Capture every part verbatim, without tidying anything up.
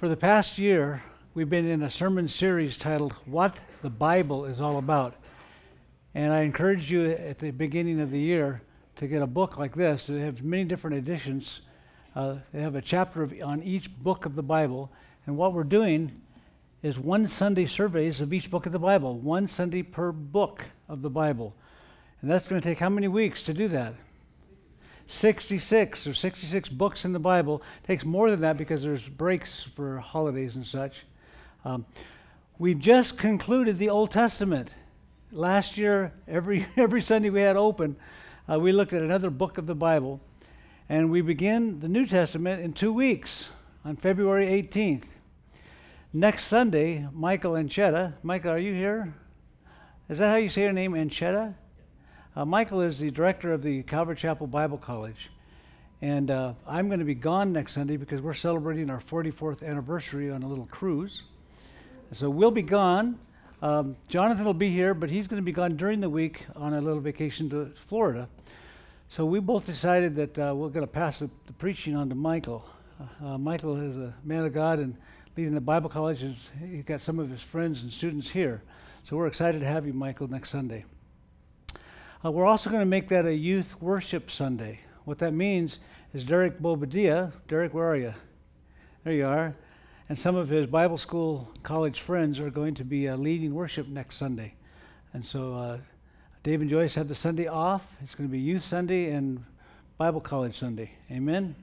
For the past year, we've been in a sermon series titled What the Bible is All About. And I encourage you at the beginning of the year to get a book like this. They have many different editions. Uh, they have a chapter of, on each book of the Bible. And what we're doing is one Sunday surveys of each book of the Bible, one Sunday per book of the Bible. And that's going to take how many weeks to do that? sixty-six or sixty-six books in the Bible. It takes more than that because there's breaks for holidays and such. Um, we just concluded the Old Testament. Last year, every every Sunday we had open, uh, we looked at another book of the Bible, and we begin the New Testament in two weeks on February eighteenth. Next Sunday, Michael Anchetta. Michael, are you here? Is that how you say your name, Anchetta? Uh, Michael is the director of the Calvary Chapel Bible College, and uh, I'm going to be gone next Sunday because we're celebrating our forty-fourth anniversary on a little cruise. So we'll be gone. Um, Jonathan will be here, but he's going to be gone during the week on a little vacation to Florida. So we both decided that uh, we're going to pass the, the preaching on to Michael. Uh, uh, Michael is a man of God and leading the Bible College, and he's got some of his friends and students here. So we're excited to have you, Michael, next Sunday. Uh, we're also going to make that a youth worship Sunday. What that means is Derek Bobadilla, Derek, where are you? There you are. And some of his Bible school college friends are going to be uh, leading worship next Sunday. And so uh, Dave and Joyce have the Sunday off. It's going to be Youth Sunday and Bible College Sunday. Amen? Amen?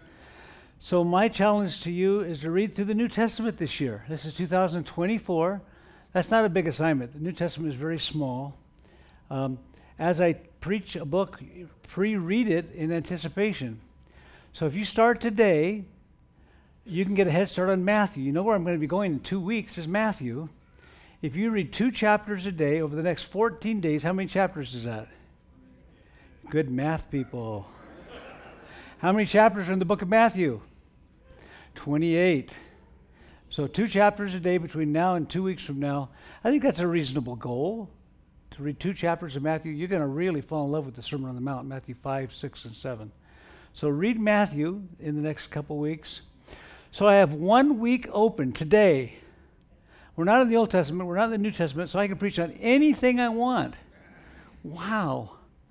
So my challenge to you is to read through the New Testament this year. This is two thousand twenty-four. That's not a big assignment. The New Testament is very small. Um, As I preach a book, pre-read it in anticipation. So if you start today, you can get a head start on Matthew. You know where I'm going to be going in two weeks is Matthew. If you read two chapters a day over the next fourteen days, how many chapters is that? Good math people. How many chapters are in the book of Matthew? twenty-eight. So two chapters a day between now and two weeks from now. I think that's a reasonable goal. To read two chapters of Matthew, you're going to really fall in love with the Sermon on the Mount, Matthew five, six, and seven. So read Matthew in the next couple weeks. So I have one week open today. We're not in the Old Testament, we're not in the New Testament, so I can preach on anything I want. Wow.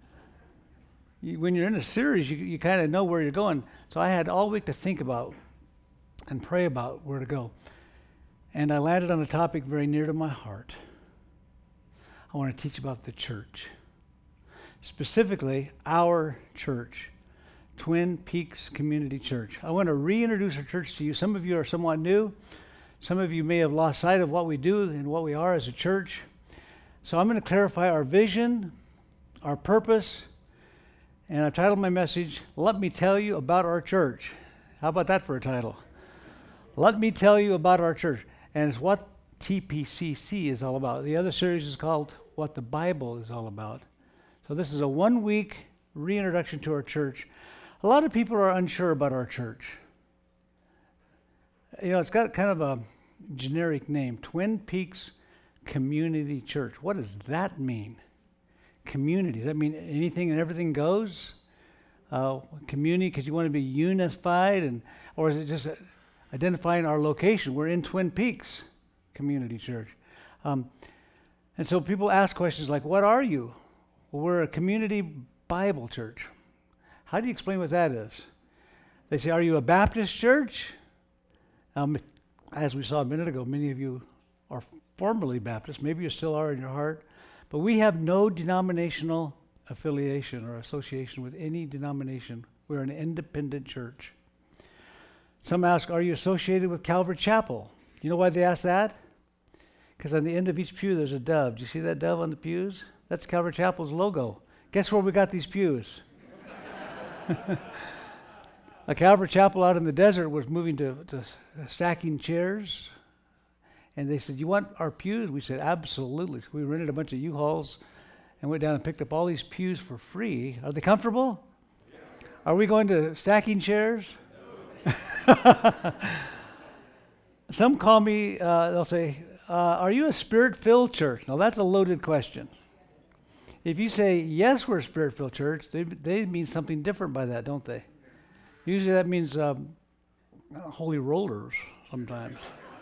You, when you're in a series, you, you kind of know where you're going. So I had all week to think about and pray about where to go. And I landed on a topic very near to my heart. I want to teach about the church, specifically our church, Twin Peaks Community Church. I want to reintroduce our church to you. Some of you are somewhat new. Some of you may have lost sight of what we do and what we are as a church. So I'm going to clarify our vision, our purpose, and I've titled my message, Let Me Tell You About Our Church. How about that for a title? Let me tell you about our church. And it's what T P C C is all about. The other series is called What the Bible is All About. So this is a one-week reintroduction to our church. A lot of people are unsure about our church. You know, it's got kind of a generic name, Twin Peaks Community Church. What does that mean? Community. Does that mean anything and everything goes? Uh, community because you want to be unified, and or is it just identifying our location? We're in Twin Peaks Community Church. Um, and so people ask questions like, what are you? Well, we're a community Bible church. How do you explain what that is? They say, are you a Baptist church? Um, as we saw a minute ago, many of you are formerly Baptist. Maybe you still are in your heart. But we have no denominational affiliation or association with any denomination. We're an independent church. Some ask, are you associated with Calvary Chapel? You know why they ask that? Because on the end of each pew, there's a dove. Do you see that dove on the pews? That's Calvary Chapel's logo. Guess where we got these pews? A Calvary Chapel out in the desert was moving to, to stacking chairs. And they said, you want our pews? We said, absolutely. So we rented a bunch of U-Hauls and went down and picked up all these pews for free. Are they comfortable? Yeah. Are we going to stacking chairs? No. Some call me, uh, they'll say, uh, are you a spirit-filled church? Now, that's a loaded question. If you say, yes, we're a spirit-filled church, they, they mean something different by that, don't they? Usually that means um, holy rollers, sometimes.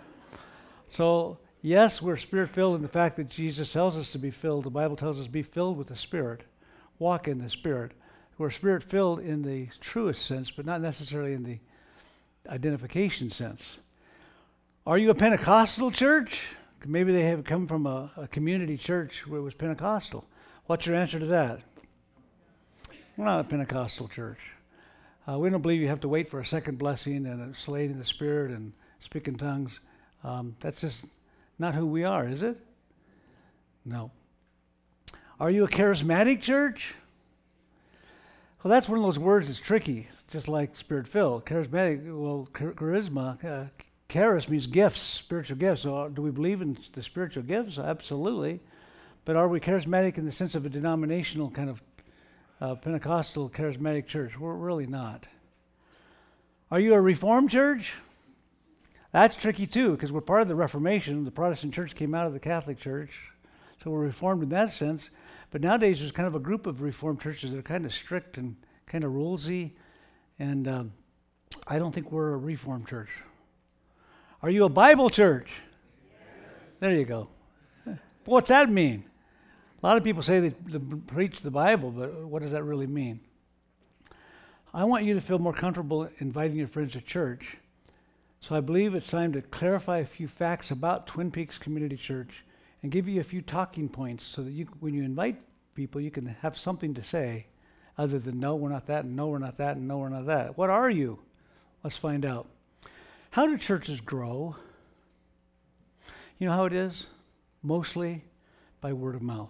So, yes, we're Spirit-filled in the fact that Jesus tells us to be filled. The Bible tells us to be filled with the Spirit. Walk in the Spirit. We're Spirit-filled in the truest sense, but not necessarily in the identification sense. Are you a Pentecostal church? Maybe they have come from a, a community church where it was Pentecostal. What's your answer to that? We're not a Pentecostal church. Uh, we don't believe you have to wait for a second blessing and a slaying in the Spirit and speak in tongues. Um, that's just not who we are, is it? No. Are you a charismatic church? Well, that's one of those words that's tricky, just like Spirit-filled. Charismatic, well, char- charisma, uh, charis means gifts, spiritual gifts. So do we believe in the spiritual gifts? Absolutely. But are we charismatic in the sense of a denominational kind of uh, Pentecostal charismatic church? We're really not. Are you a Reformed church? That's tricky too, because we're part of the Reformation. The Protestant church came out of the Catholic Church, so we're Reformed in that sense. But nowadays there's kind of a group of Reformed churches that are kind of strict and kind of rulesy, and um, I don't think we're a Reformed church. Are you a Bible church? Yes. There you go. What's that mean? A lot of people say they, they preach the Bible, but what does that really mean? I want you to feel more comfortable inviting your friends to church. So I believe it's time to clarify a few facts about Twin Peaks Community Church and give you a few talking points so that you, when you invite people, you can have something to say other than no, we're not that, and no, we're not that, and no, we're not that. What are you? Let's find out. How do churches grow? You know how it is? Mostly by word of mouth.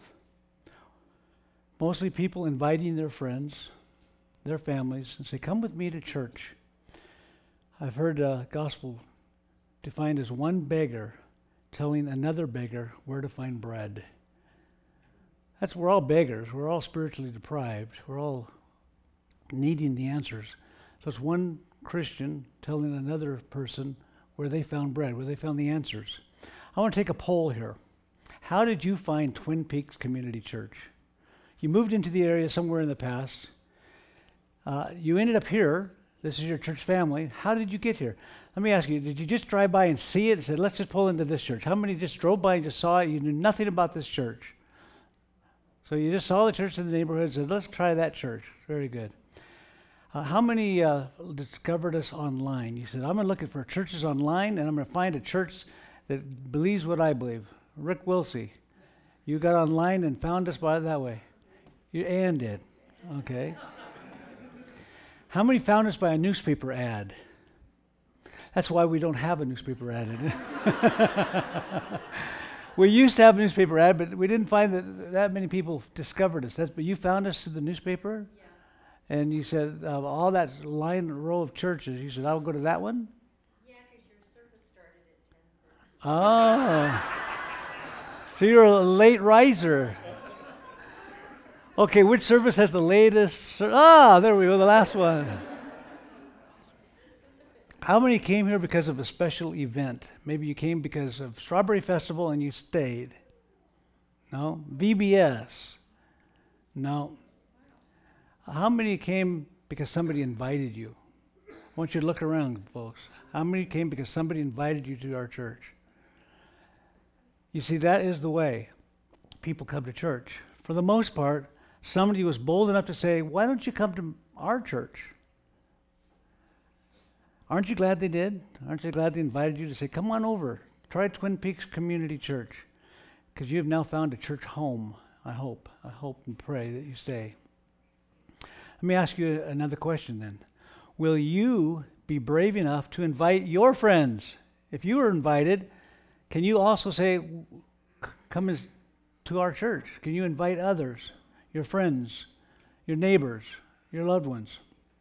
Mostly people inviting their friends, their families, and say, come with me to church. I've heard uh, gospel defined as one beggar telling another beggar where to find bread. That's, we're all beggars. We're all spiritually deprived. We're all needing the answers. So it's one Christian telling another person where they found bread, where they found the answers. I want to take a poll here. How did you find Twin Peaks Community Church? You moved into the area somewhere in the past. Uh, you ended up here. This is your church family. How did you get here? Let me ask you, did you just drive by and see it and said, let's just pull into this church? How many just drove by and just saw it? You knew nothing about this church. So you just saw the church in the neighborhood and said, let's try that church. Very good. Uh, how many uh, discovered us online? You said, I'm going to look for churches online, and I'm going to find a church that believes what I believe. Rick Wilsey, you got online and found us by that way. You and did. Okay. How many found us by a newspaper ad? That's why we don't have a newspaper ad. We used to have a newspaper ad, but we didn't find that that many people discovered us. That's, but you found us through the newspaper? Yeah. And you said, uh, all that line row of churches, you said, I'll go to that one? Yeah, because your service started at ten thirty. Oh. So you're a late riser. Okay, which service has the latest? Ser- ah, there we go, the last one. How many came here because of a special event? Maybe you came because of Strawberry Festival and you stayed. No? V B S? No. How many came because somebody invited you? I want you to look around, folks. How many came because somebody invited you to our church? You see, that is the way people come to church. For the most part, somebody was bold enough to say, why don't you come to our church? Aren't you glad they did? Aren't you glad they invited you to say, come on over, try Twin Peaks Community Church, because you have now found a church home, I hope. I hope and pray that you stay. Let me ask you another question then. Will you be brave enough to invite your friends? If you were invited, can you also say, come as, to our church? Can you invite others, your friends, your neighbors, your loved ones?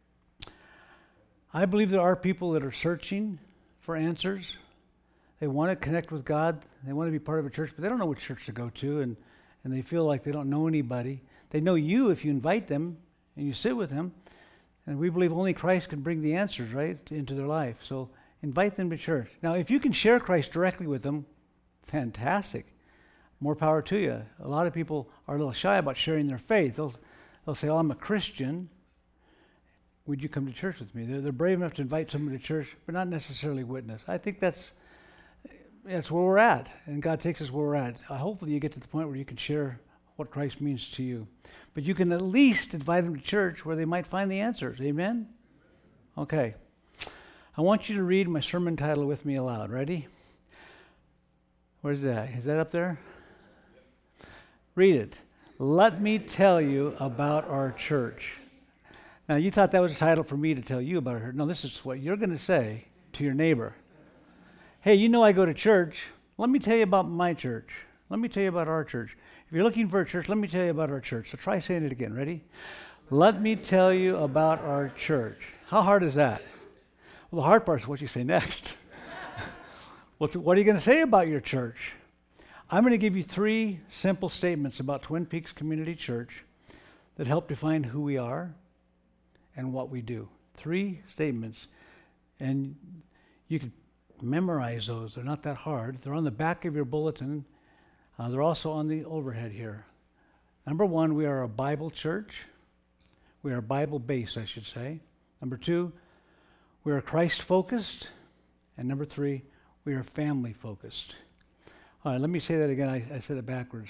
I believe there are people that are searching for answers. They want to connect with God. They want to be part of a church, but they don't know which church to go to, and, and they feel like they don't know anybody. They know you if you invite them and you sit with them, and we believe only Christ can bring the answers, right, into their life. So invite them to church. Now, if you can share Christ directly with them, fantastic. More power to you. A lot of people are a little shy about sharing their faith. They'll, they'll say, oh, I'm a Christian. would you come to church with me? They're, they're brave enough to invite someone to church, but not necessarily witness. I think that's that's where we're at, and God takes us where we're at. Uh, hopefully you get to the point where you can share what Christ means to you. But you can at least invite them to church where they might find the answers. Amen? Okay. I want you to read my sermon title with me aloud. Ready? Where's that? Is that up there? Read it. Let me tell you about our church. Now, you thought that was a title for me to tell you about her. No, this is what you're going to say to your neighbor. Hey, you know I go to church. Let me tell you about my church. Let me tell you about our church. If you're looking for a church, let me tell you about our church. So try saying it again. Ready? Let me tell you about our church. How hard is that? Well, the hard part is what you say next. Well, what are you going to say about your church? I'm going to give you three simple statements about Twin Peaks Community Church that help define who we are and what we do. Three statements. And you can memorize those. They're not that hard. They're on the back of your bulletin. Uh, they're also on the overhead here. Number one, we are a Bible church. We are Bible-based, I should say. Number two, we are Christ-focused. And number three, we are family-focused. All right, let me say that again. I, I said it backwards.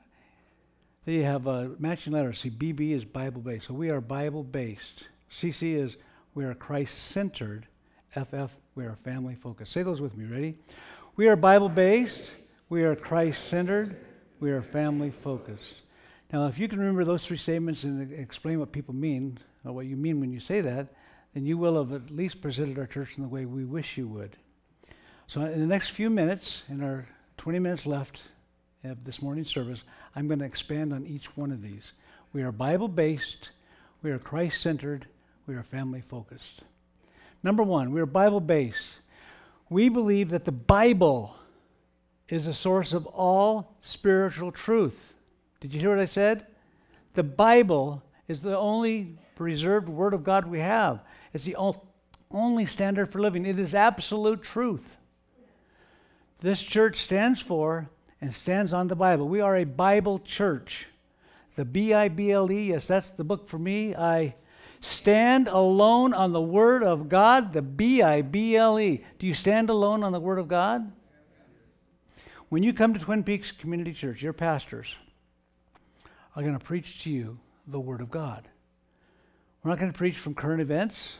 So you have a matching letter. See, B B is Bible-based. So we are Bible-based. C C is we are Christ-centered. F F, we are family-focused. Say those with me. Ready? We are Bible-based. We are Christ-centered. We are family-focused. Now, if you can remember those three statements and explain what people mean, or what you mean when you say that, then you will have at least presented our church in the way we wish you would. So in the next few minutes, in our twenty minutes left of this morning's service, I'm going to expand on each one of these. We are Bible-based, we are Christ-centered, we are family-focused. Number one, we are Bible-based. We believe that the Bible is the source of all spiritual truth. Did you hear what I said? The Bible is the only preserved Word of God we have. It's the only standard for living. It is absolute truth. This church stands for and stands on the Bible. We are a Bible church. The B I B L E, yes, that's the book for me. I stand alone on the Word of God, the B I B L E. Do you stand alone on the Word of God? When you come to Twin Peaks Community Church, your pastors are going to preach to you the Word of God. We're not going to preach from current events.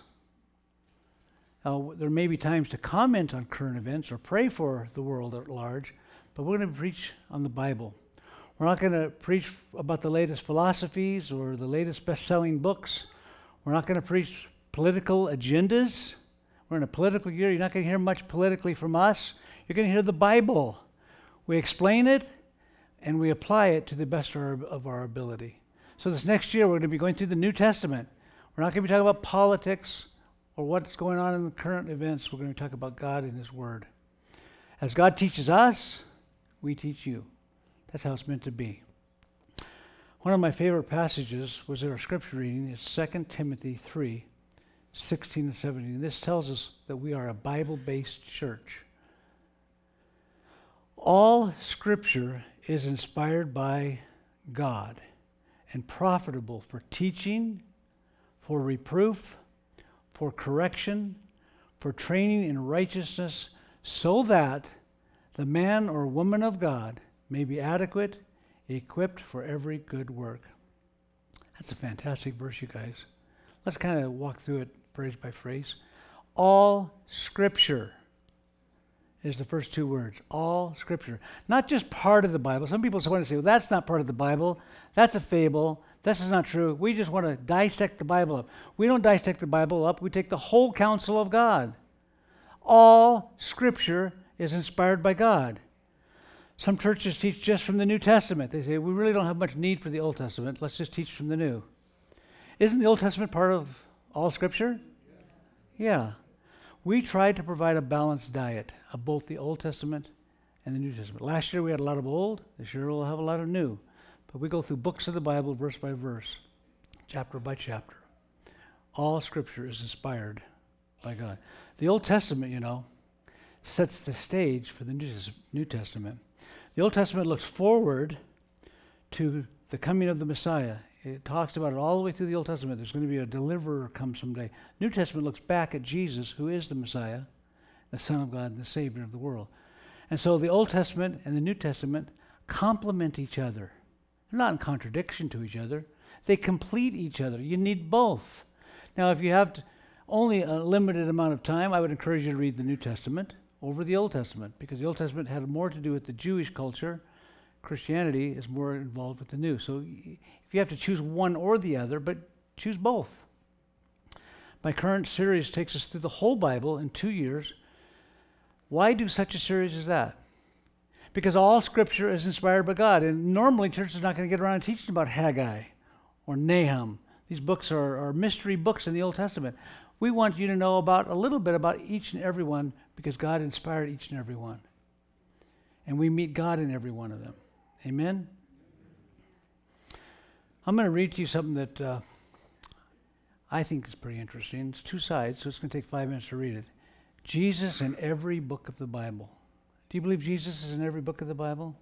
Uh, there may be times to comment on current events or pray for the world at large, but we're going to preach on the Bible. We're not going to preach about the latest philosophies or the latest best-selling books. We're not going to preach political agendas. We're in a political year. You're not going to hear much politically from us. You're going to hear the Bible. We explain it, and we apply it to the best of our, of our ability. So this next year, we're going to be going through the New Testament. We're not going to be talking about politics or what's going on in the current events. We're going to talk about God and His Word. As God teaches us, we teach you. That's how it's meant to be. One of my favorite passages was in our scripture reading. It's Second Timothy three, sixteen and seventeen. This tells us that we are a Bible-based church. All Scripture is inspired by God and profitable for teaching, for reproof, for correction, for training in righteousness, so that the man or woman of God may be adequate, equipped for every good work. That's a fantastic verse, you guys. Let's kind of walk through it phrase by phrase. All Scripture is the first two words. All Scripture. Not just part of the Bible. Some people want to say, well, that's not part of the Bible. That's a fable. This is not true. We just want to dissect the Bible up. We don't dissect the Bible up. We take the whole counsel of God. All Scripture is inspired by God. Some churches teach just from the New Testament. They say, we really don't have much need for the Old Testament. Let's just teach from the New. Isn't the Old Testament part of all Scripture? Yeah. We tried to provide a balanced diet of both the Old Testament and the New Testament. Last year we had a lot of old. This year we'll have a lot of new. But we go through books of the Bible, verse by verse, chapter by chapter. All Scripture is inspired by God. The Old Testament, you know, sets the stage for the New Testament. The Old Testament looks forward to the coming of the Messiah. It talks about it all the way through the Old Testament. There's going to be a deliverer come someday. New Testament looks back at Jesus, who is the Messiah, the Son of God, and the Savior of the world. And so the Old Testament and the New Testament complement each other. They're not in contradiction to each other. They complete each other. You need both. Now, if you have to, only a limited amount of time, I would encourage you to read the New Testament over the Old Testament, because the Old Testament had more to do with the Jewish culture. Christianity is more involved with the New. So if you have to choose one or the other, but choose both. My current series takes us through the whole Bible in two years. Why do such a series as that? Because all Scripture is inspired by God. And normally church is not going to get around teaching about Haggai or Nahum. These books are, are mystery books in the Old Testament. We want you to know about a little bit about each and every one, because God inspired each and every one. And we meet God in every one of them. Amen? I'm going to read to you something that uh, I think is pretty interesting. It's two sides, so it's going to take five minutes to read it. Jesus in every book of the Bible. Do you believe Jesus is in every book of the Bible?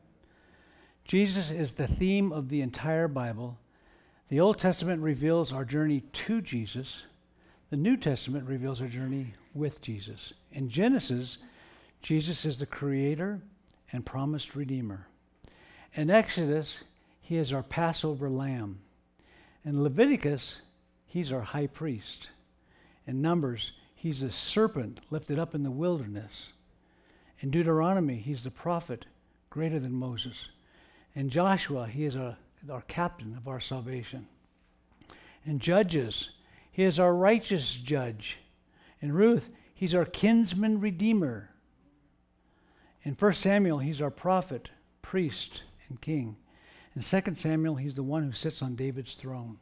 Jesus is the theme of the entire Bible. The Old Testament reveals our journey to Jesus. The New Testament reveals our journey with Jesus. In Genesis, Jesus is the creator and promised redeemer. In Exodus, he is our Passover lamb. In Leviticus, he's our high priest. In Numbers, he's the serpent lifted up in the wilderness. In Deuteronomy, he's the prophet greater than Moses. In Joshua, he is our, our captain of our salvation. In Judges, he is our righteous judge. In Ruth, he's our kinsman redeemer. In First Samuel, he's our prophet, priest, and king. In Second Samuel, he's the one who sits on David's throne.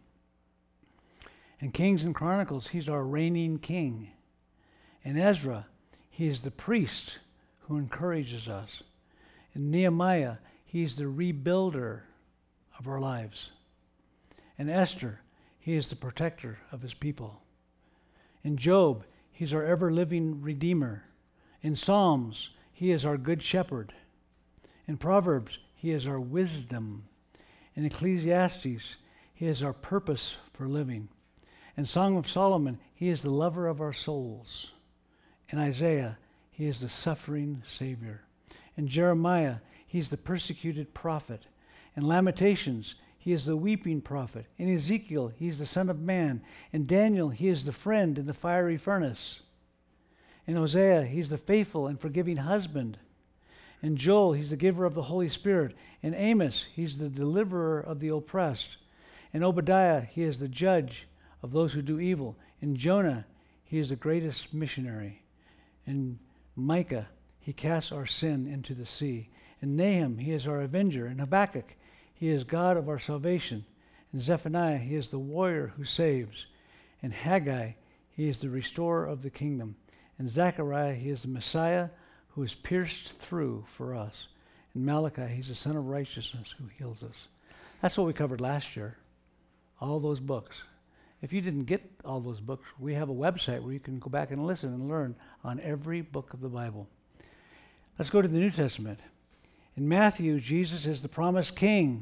In Kings and Chronicles, he's our reigning king. In Ezra, he's the priest who encourages us. In Nehemiah, he's the rebuilder of our lives. In Esther, he is the protector of his people. In Job, he's our ever-living redeemer. In Psalms, he is our good shepherd. In Proverbs, he is our wisdom. In Ecclesiastes, he is our purpose for living. In Song of Solomon, he is the lover of our souls. In Isaiah, he is the suffering Savior. In Jeremiah, he's the persecuted prophet. In Lamentations, he is the weeping prophet. In Ezekiel, he's the Son of Man. In Daniel, he is the friend in the fiery furnace. In Hosea, he's the faithful and forgiving husband. In Joel, he's the giver of the Holy Spirit. In Amos, he's the deliverer of the oppressed. In Obadiah, he is the judge of those who do evil. In Jonah, he is the greatest missionary. In Micah, he casts our sin into the sea. In Nahum, he is our avenger. In Habakkuk, he is God of our salvation. In Zephaniah, he is the warrior who saves. In Haggai, he is the restorer of the kingdom. In Zechariah, he is the Messiah who is pierced through for us. In Malachi, he's the Son of Righteousness who heals us. That's what we covered last year, all those books. If you didn't get all those books, we have a website where you can go back and listen and learn on every book of the Bible. Let's go to the New Testament. In Matthew, Jesus is the promised king.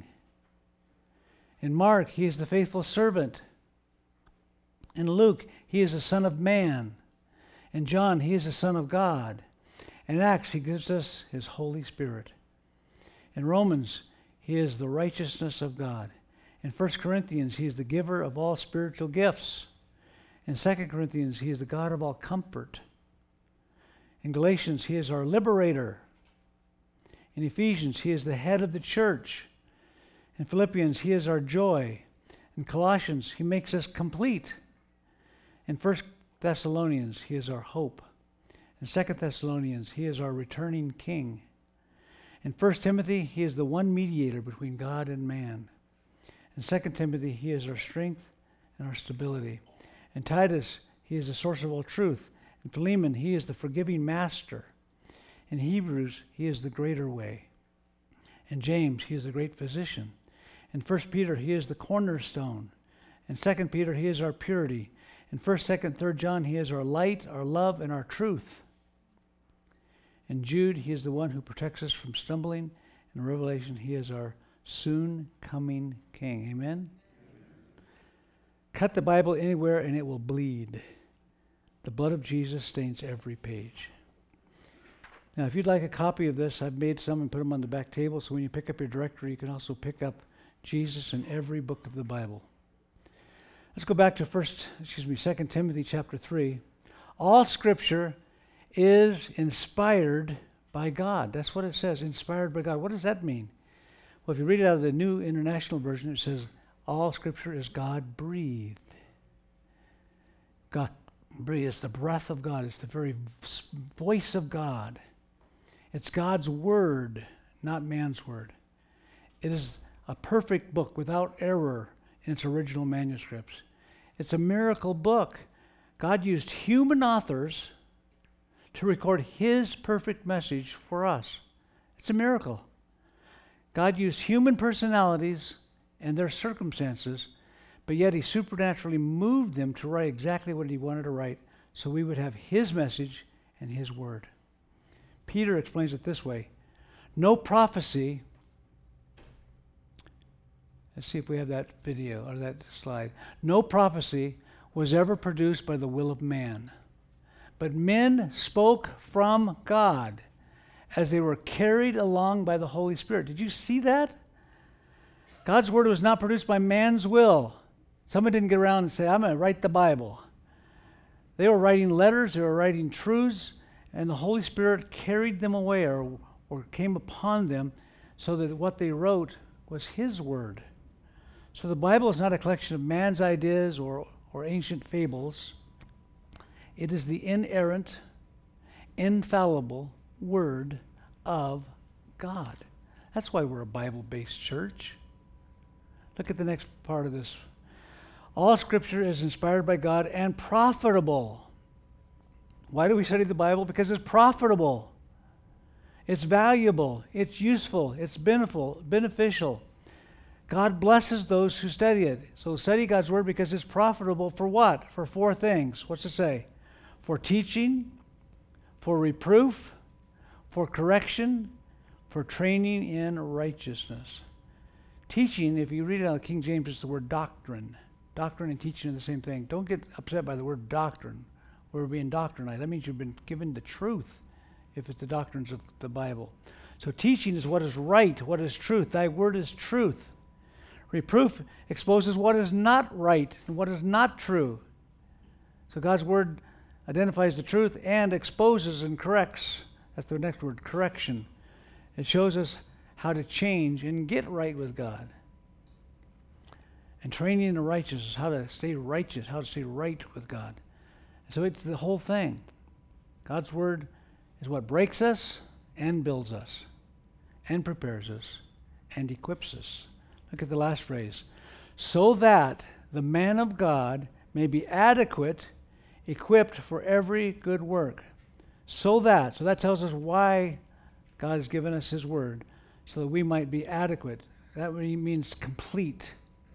In Mark, he is the faithful servant. In Luke, he is the Son of Man. In John, he is the Son of God. In Acts, he gives us his Holy Spirit. In Romans, he is the righteousness of God. In First Corinthians, he is the giver of all spiritual gifts. In Second Corinthians, he is the God of all comfort. In Galatians, he is our liberator. In Ephesians, he is the head of the church. In Philippians, he is our joy. In Colossians, he makes us complete. In First Thessalonians, he is our hope. In Second Thessalonians, he is our returning king. In First Timothy, he is the one mediator between God and man. In Second Timothy, he is our strength and our stability. In Titus, he is the source of all truth. In Philemon, he is the forgiving master. In Hebrews, he is the greater way. In James, he is the great physician. In First Peter, he is the cornerstone. In Second Peter, he is our purity. In First, Second, Third John, he is our light, our love, and our truth. In Jude, he is the one who protects us from stumbling. In Revelation, he is our soon coming King. Amen? Cut the Bible anywhere and it will bleed. The blood of Jesus stains every page. Now, if you'd like a copy of this, I've made some and put them on the back table, so when you pick up your directory, you can also pick up Jesus in every book of the Bible. Let's go back to first, excuse me, Second Timothy chapter three. All Scripture is inspired by God. That's what it says, inspired by God. What does that mean? Well, if you read it out of the New International Version, it says, all Scripture is God-breathed. God breathed. It's the breath of God. It's the very voice of God. It's God's word, not man's word. It is a perfect book without error in its original manuscripts. It's a miracle book. God used human authors to record His perfect message for us. It's a miracle. God used human personalities and their circumstances, but yet He supernaturally moved them to write exactly what He wanted to write so we would have His message and His word. Peter explains it this way. No prophecy, let's see if we have that video or that slide. No prophecy was ever produced by the will of man, but men spoke from God as they were carried along by the Holy Spirit. Did you see that? God's word was not produced by man's will. Someone didn't get around and say, I'm going to write the Bible. They were writing letters, they were writing truths, and the Holy Spirit carried them away or, or came upon them so that what they wrote was His word. So the Bible is not a collection of man's ideas or, or ancient fables. It is the inerrant, infallible word of God. That's why we're a Bible-based church. Look at the next part of this. All Scripture is inspired by God and profitable. Why do we study the Bible? Because it's profitable. It's valuable. It's useful. It's beneficial. God blesses those who study it. So study God's Word because it's profitable for what? For four things. What's it say? For teaching, for reproof, for correction, for training in righteousness. Teaching, if you read it out of King James, it's the word doctrine. Doctrine and teaching are the same thing. Don't get upset by the word doctrine. We're being doctrinized. That means you've been given the truth if it's the doctrines of the Bible. So teaching is what is right, what is truth. Thy word is truth. Reproof exposes what is not right and what is not true. So God's word identifies the truth and exposes and corrects. That's the next word, correction. It shows us how to change and get right with God. And training in righteousness, how to stay righteous, how to stay right with God. So it's the whole thing. God's word is what breaks us and builds us and prepares us and equips us. Look at the last phrase. So that the man of God may be adequate, equipped for every good work. So that. So that tells us why God has given us His word, so that we might be adequate. That really means complete,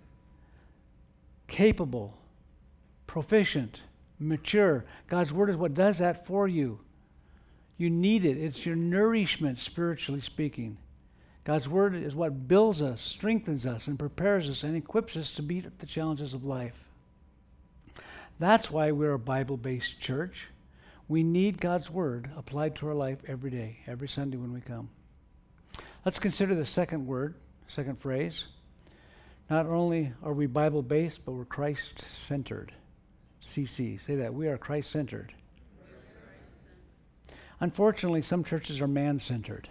capable, proficient, mature. God's word is what does that for you. You need it. It's your nourishment, spiritually speaking. God's word is what builds us, strengthens us, and prepares us and equips us to meet the challenges of life. That's why we're a Bible-based church. We need God's word applied to our life every day, every Sunday when we come. Let's consider the second word, second phrase. Not only are we Bible-based, but we're Christ-centered. C C, say that. We are Christ-centered. Unfortunately, some churches are man-centered.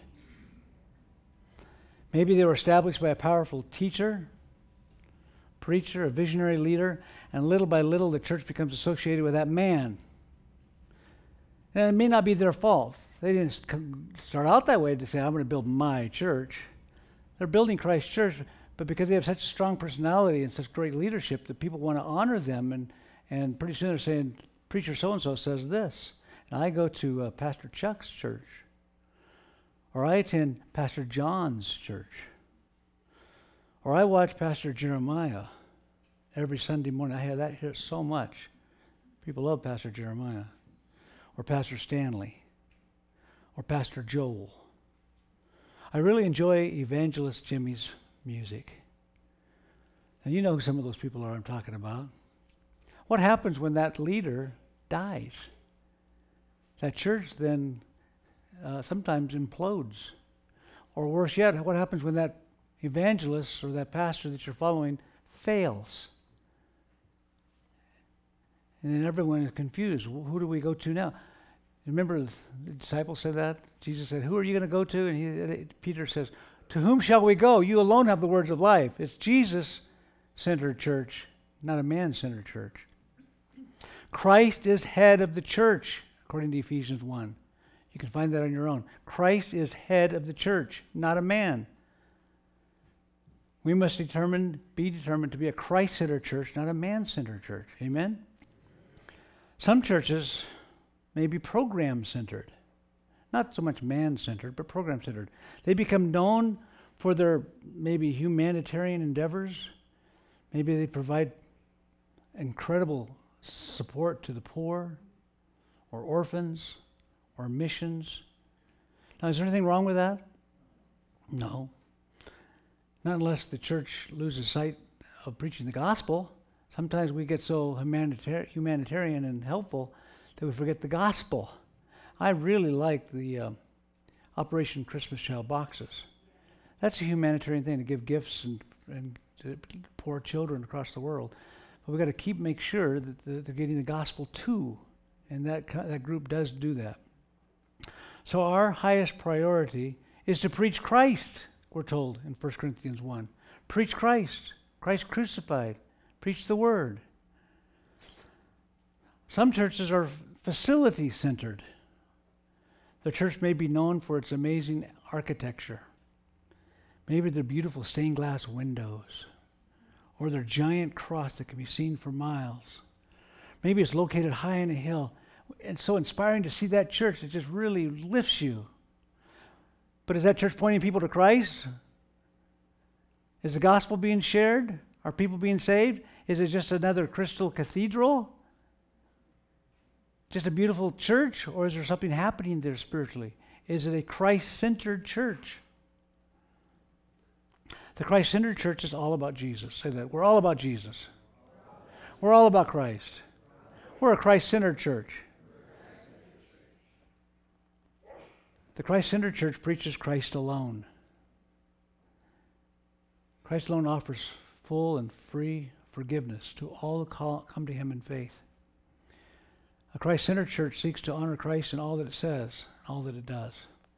Maybe they were established by a powerful teacher, preacher, a visionary leader, and little by little the church becomes associated with that man. And it may not be their fault. They didn't start out that way to say, I'm going to build my church. They're building Christ's church, but because they have such a strong personality and such great leadership that people want to honor them, and, and pretty soon they're saying, preacher so-and-so says this. And I go to uh, Pastor Chuck's church, or I attend Pastor John's church, or I watch Pastor Jeremiah every Sunday morning. I hear that here so much. People love Pastor Jeremiah, or Pastor Stanley, or Pastor Joel. I really enjoy Evangelist Jimmy's music. And you know who some of those people are I'm talking about. What happens when that leader dies? That church then uh, sometimes implodes. Or worse yet, what happens when that evangelist or that pastor that you're following fails? And then everyone is confused. Well, who do we go to now? Remember the disciples said that? Jesus said, who are you going to go to? And he, Peter says, to whom shall we go? You alone have the words of life. It's Jesus-centered church, not a man-centered church. Christ is head of the church, according to Ephesians one. You can find that on your own. Christ is head of the church, not a man. We must determine, be determined to be a Christ-centered church, not a man-centered church. Amen? Some churches may be program-centered. Not so much man-centered, but program-centered. They become known for their maybe humanitarian endeavors. Maybe they provide incredible support to the poor or orphans or missions. Now, is there anything wrong with that? No. Not unless the church loses sight of preaching the gospel. Sometimes we get so humanitar- humanitarian and helpful that we forget the gospel. I really like the uh, Operation Christmas Child boxes. That's a humanitarian thing, to give gifts and, and to poor children across the world. But we've got to keep make sure that the, they're getting the gospel too, and that that group does do that. So our highest priority is to preach Christ, we're told in First Corinthians one. Preach Christ, Christ crucified. Preach the word. Some churches are facility-centered. The church may be known for its amazing architecture. Maybe their beautiful stained glass windows, or their giant cross that can be seen for miles. Maybe it's located high in a hill. It's so inspiring to see that church. It just really lifts you. But is that church pointing people to Christ? Is the gospel being shared? Are people being saved? Is it just another crystal cathedral? Just a beautiful church? Or is there something happening there spiritually? Is it a Christ-centered church? The Christ-centered church is all about Jesus. Say that. We're all about Jesus. We're all about Christ. We're a Christ-centered church. The Christ-centered church preaches Christ alone. Christ alone offers full and free forgiveness to all who call, come to him in faith. A Christ-centered church seeks to honor Christ in all that it says, all that it does.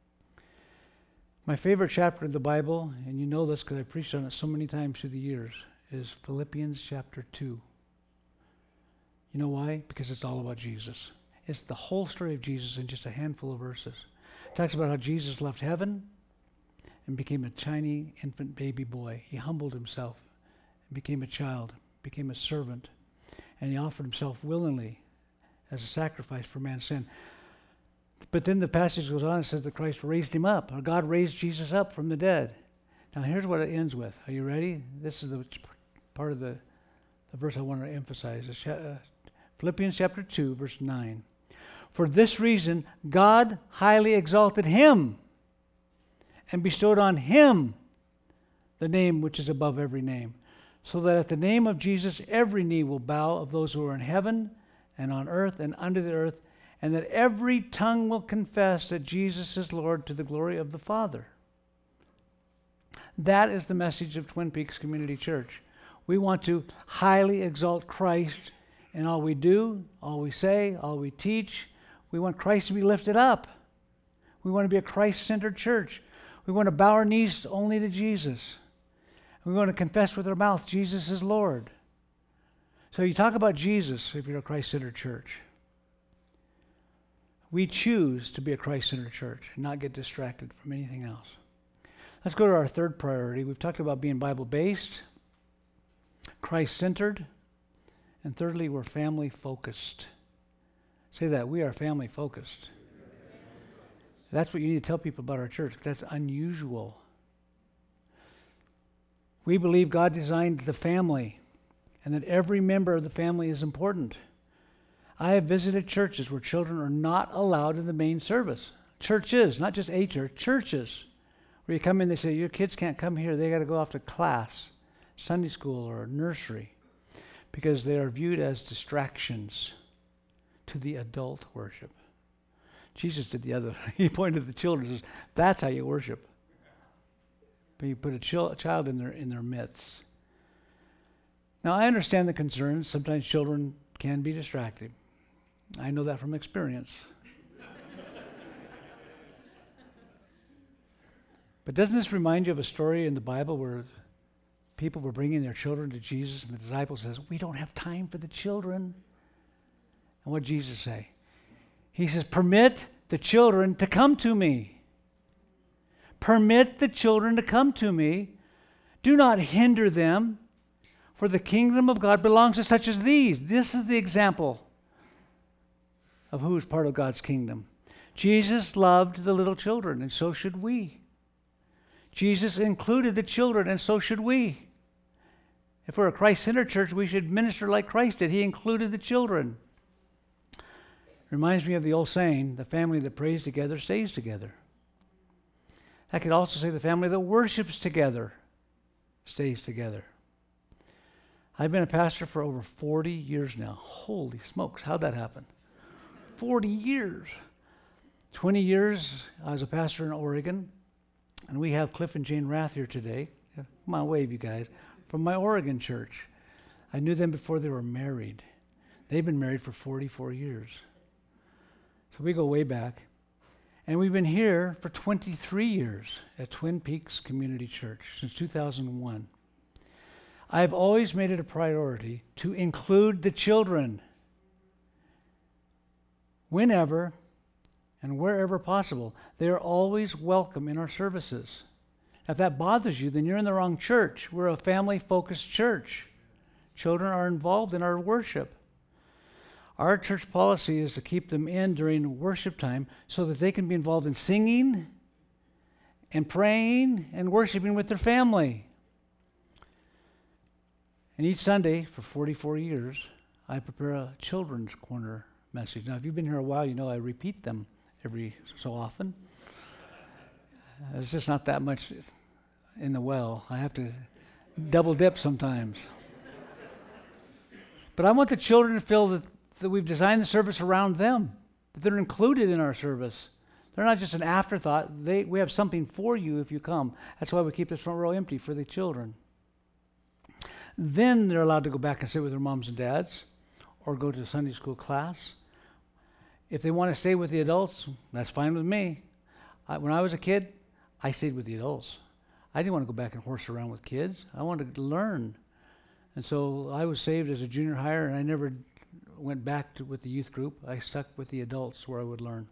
My favorite chapter of the Bible, and you know this because I've preached on it so many times through the years, is Philippians chapter two. You know why? Because it's all about Jesus. It's the whole story of Jesus in just a handful of verses. It talks about how Jesus left heaven and became a tiny infant baby boy. He humbled himself and became a child, became a servant, and he offered himself willingly as a sacrifice for man's sin. But then the passage goes on and says that Christ raised him up, or God raised Jesus up from the dead. Now here's what it ends with. Are you ready? This is the part of the, the verse I want to emphasize. It's, uh, Philippians chapter two, verse nine. For this reason, God highly exalted him and bestowed on him the name which is above every name, so that at the name of Jesus every knee will bow, of those who are in heaven and on earth and under the earth, and that every tongue will confess that Jesus is Lord, to the glory of the Father. That is the message of Twin Peaks Community Church. We want to highly exalt Christ in all we do, all we say, all we teach. We want Christ to be lifted up. We want to be a Christ-centered church. We want to bow our knees only to Jesus. We want to confess with our mouth, Jesus is Lord. So you talk about Jesus if you're a Christ-centered church. We choose to be a Christ-centered church and not get distracted from anything else. Let's go to our third priority. We've talked about being Bible-based, Christ-centered, and thirdly, we're family-focused. Say that. We are family-focused. That's what you need to tell people about our church. That's unusual. We believe God designed the family and that every member of the family is important. I have visited churches where children are not allowed in the main service. Churches, not just a church, churches. Where you come in, they say, your kids can't come here. They got to go off to class, Sunday school or nursery. because they are viewed as distractions to the adult worship. Jesus did the other. He pointed to the children and says, that's how you worship. But you put a chil- child in their in their midst. Now, I understand the concerns. Sometimes children can be distracted. I know that from experience. But doesn't this remind you of a story in the Bible where people were bringing their children to Jesus and the disciple says, we don't have time for the children. And what did Jesus say? He says, permit the children to come to me. Permit the children to come to me. Do not hinder them, for the kingdom of God belongs to such as these. This is the example of who is part of God's kingdom. Jesus loved the little children, and so should we. Jesus included the children, and so should we. If we're a Christ-centered church, we should minister like Christ did. He included the children. Reminds me of the old saying, the family that prays together stays together. I could also say the family that worships together stays together. I've been a pastor for over forty years now. Holy smokes, how'd that happen? forty years. twenty years I was a pastor in Oregon, and we have Cliff and Jane Rath here today. Come on, wave, you guys. From my Oregon church. I knew them before they were married. They've been married for forty-four years. So we go way back. And we've been here for twenty-three years at Twin Peaks Community Church, since two thousand one. I've always made it a priority to include the children whenever and wherever possible. They are always welcome in our services. If that bothers you, then you're in the wrong church. We're a family-focused church. Children are involved in our worship. Our church policy is to keep them in during worship time so that they can be involved in singing and praying and worshiping with their family. And each Sunday for forty-four years, I prepare a children's corner message. Now, if you've been here a while, you know I repeat them every so often. There's just not that much in the well. I have to double dip sometimes. But I want the children to feel that, that we've designed the service around them, that they're included in our service. They're not just an afterthought. They, we have something for you if you come. That's why we keep this front row empty for the children. Then they're allowed to go back and sit with their moms and dads or go to a Sunday school class. If they want to stay with the adults, that's fine with me. I, when I was a kid, I stayed with the adults. I didn't want to go back and horse around with kids. I wanted to learn. And so I was saved as a junior hire, and I never went back to, with the youth group. I stuck with the adults where I would learn.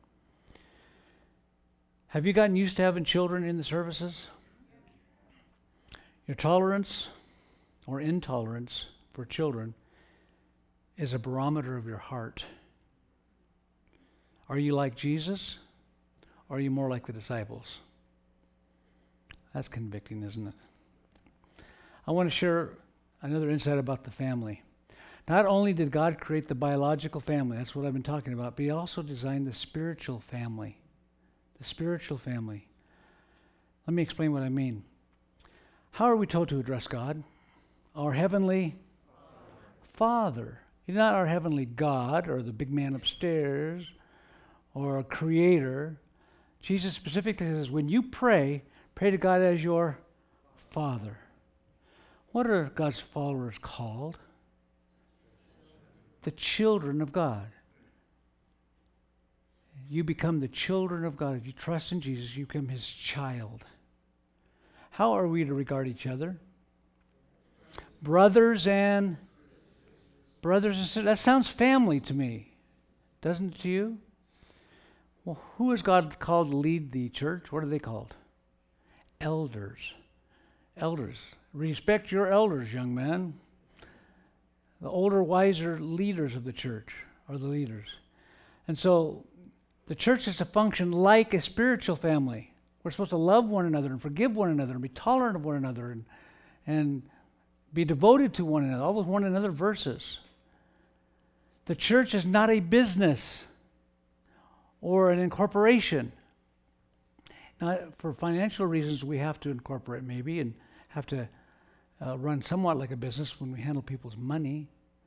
Have you gotten used to having children in the services? Your tolerance or intolerance for children is a barometer of your heart. Are you like Jesus, or are you more like the disciples? That's convicting, isn't it? I want to share another insight about the family. Not only did God create the biological family, that's what I've been talking about, but he also designed the spiritual family. The spiritual family. Let me explain what I mean. How are we told to address God? Our heavenly Father. He's not our heavenly God or the big man upstairs or a creator. Jesus specifically says, when you pray, pray to God as your Father. What are God's followers called? The children of God. You become the children of God. If you trust in Jesus, you become his child. How are we to regard each other? Brothers and brothers and sisters. That sounds family to me. Doesn't it to you? Well, who is God called to lead the church? What are they called? Elders. Elders. Respect your elders, young man. The older, wiser leaders of the church are the leaders. And so the church is to function like a spiritual family. We're supposed to love one another and forgive one another and be tolerant of one another and, and be devoted to one another. All those one another verses. The church is not a business or an incorporation. Now, for financial reasons, we have to incorporate maybe and have to uh, run somewhat like a business when we handle people's money.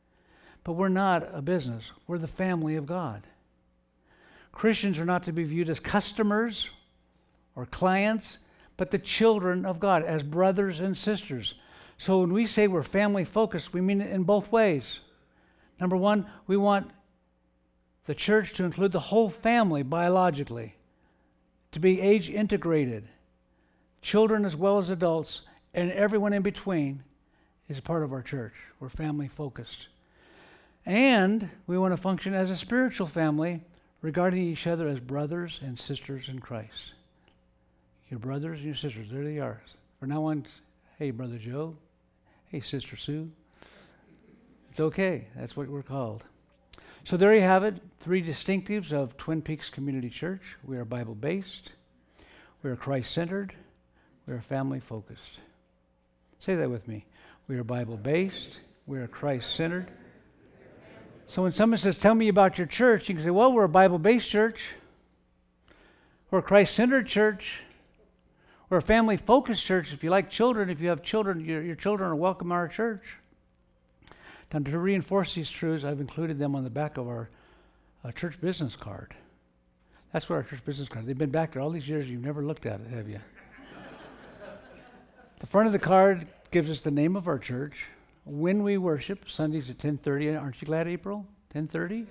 but we're not a business. We're the family of God. Christians are not to be viewed as customers or clients, but the children of God, as brothers and sisters. So when we say we're family focused, we mean it in both ways. Number one, we want the church to include the whole family biologically, to be age integrated, children as well as adults, and everyone in between is a part of our church. We're family focused. And we want to function as a spiritual family, regarding each other as brothers and sisters in Christ. Your brothers and your sisters, there they are. From now on, hey, Brother Joe. Hey, Sister Sue. It's okay. That's what we're called. So there you have it, three distinctives of Twin Peaks Community Church. We are Bible-based. We are Christ-centered. We are family-focused. Say that with me. We are Bible-based. We are Christ-centered. So when someone says, tell me about your church, you can say, well, we're a Bible-based church. We're a Christ-centered church. We're a family-focused church. If you like children, if you have children, your, your children are welcome in our church. Now, to reinforce these truths, I've included them on the back of our uh, church business card. That's what our church business card. They've been back there all these years. You've never looked at it, have you? The front of the card gives us the name of our church, when we worship, Sundays at ten thirty. Aren't you glad, April? ten thirty?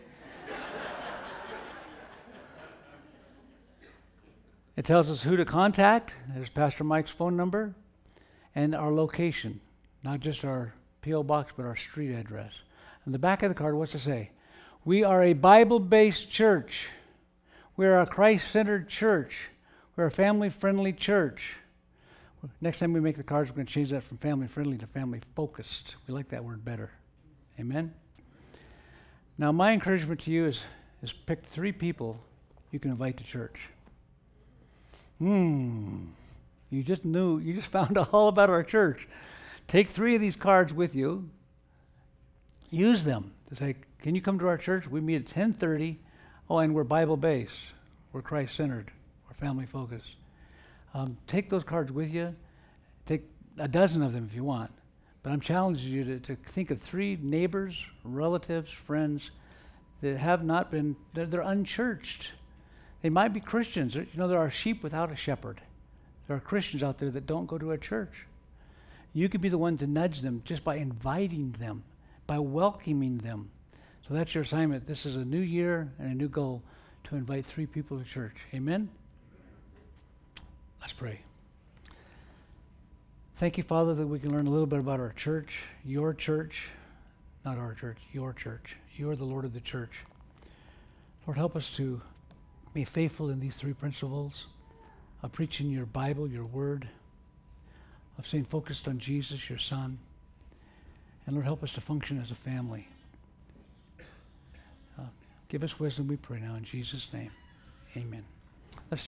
It tells us who to contact. There's Pastor Mike's phone number and our location, not just our P O box, but our street address. On the back of the card, what's it say? We are a Bible-based church. We are a Christ-centered church. We're a family-friendly church. Next time we make the cards, we're going to change that from family-friendly to family-focused. We like that word better. Amen? Now, my encouragement to you is, is pick three people you can invite to church. Hmm. You just knew, you just found out all about our church. Take three of these cards with you. Use them to say, can you come to our church? We meet at ten thirty. Oh, and we're Bible-based. We're Christ-centered. We're family-focused. Um, take those cards with you. Take a dozen of them if you want. But I'm challenging you to, to think of three neighbors, relatives, friends that have not been, they're, they're unchurched. They might be Christians. You know, there are sheep without a shepherd. There are Christians out there that don't go to a church. You could be the one to nudge them just by inviting them, by welcoming them. So that's your assignment. This is a new year and a new goal to invite three people to church. Amen? Let's pray. Thank you, Father, that we can learn a little bit about our church, your church, not our church, your church. You are the Lord of the church. Lord, help us to be faithful in these three principles of preaching your Bible, your word, of staying focused on Jesus, your Son. And Lord, help us to function as a family. Uh, give us wisdom, we pray now, in Jesus' name. Amen.